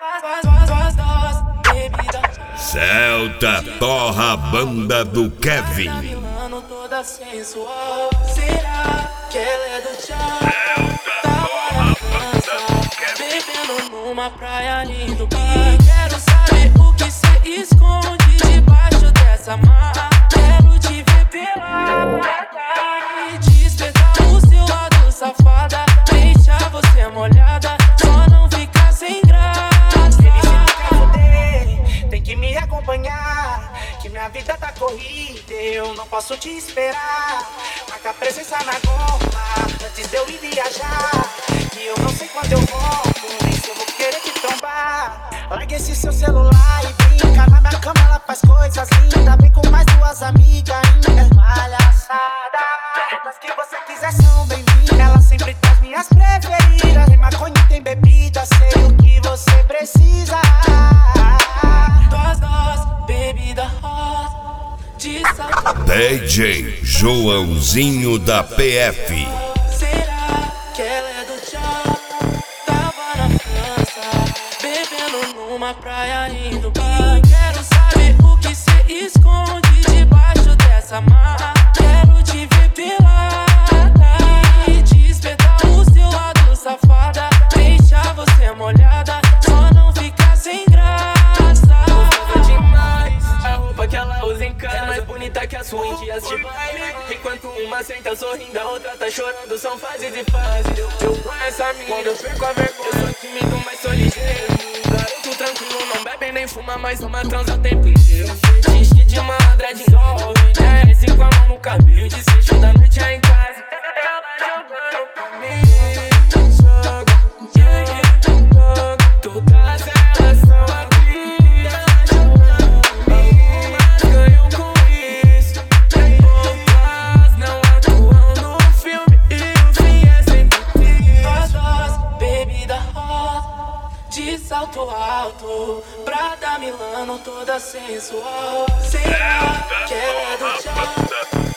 Celta Torra, banda do Kevin. Toda sensual. Será que ela é do tchau? Tava na França, bebendo numa praia linda. E quero saber o que cê esconde debaixo dessa marra. Quero te ver pelada e despertar o seu lado safada. Deixar você molhada, só não ficar sem graça. Baby, cê não quer foder, tem que me acompanhar, que minha vida tá corrida, eu não posso te esperar. Marca presença na goma, antes de eu ir viajar, que eu não sei quando eu volto, e se eu vou querer te trombar. Larga esse seu celular e brinca, na minha cama ela faz coisas lindas. Vem com mais duas amigas ainda, palhaçada. Todas que você quiser são bem-vindas, ela sempre traz minhas preferidas. Tem maconha e tem bebida, sei o que você precisa. Duas, bebida rosa, de salto. DJ Joãozinho da PF. Será que ela é do tchau? Tava na França, bebendo numa praia indo. E quero saber o que cê esconde debaixo dessa marra. Quero te ver pelada e despertar o seu lado safada. Deixar você molhada, só não ficar sem graça. Gostosa demais, a roupa que ela usa em casa é mais bonita que a sua em dias de baile. Enquanto uma senta sorrindo, a outra tá chorando, são fases e fases. Eu conheço a minha, quando eu perco a vergonha, eu sou tímido, mas sou ligeiro. Garoto tranquilo, não bebe nem fuma, mas uma transa o tempo inteiro. Xixi de malandra de novo, desce com a mão no cabelo, desfecho da noite aí em casa. Ela jogando pra mim, joga, joga, todas elas são aqui. Ela jogando pra mim, mas ganham com isso. Outras não atuam no filme e o fim é sempre triste. Duas, bebida rosa, de salto alto, Prada Milano toda sensual. Será que ela é do tchau?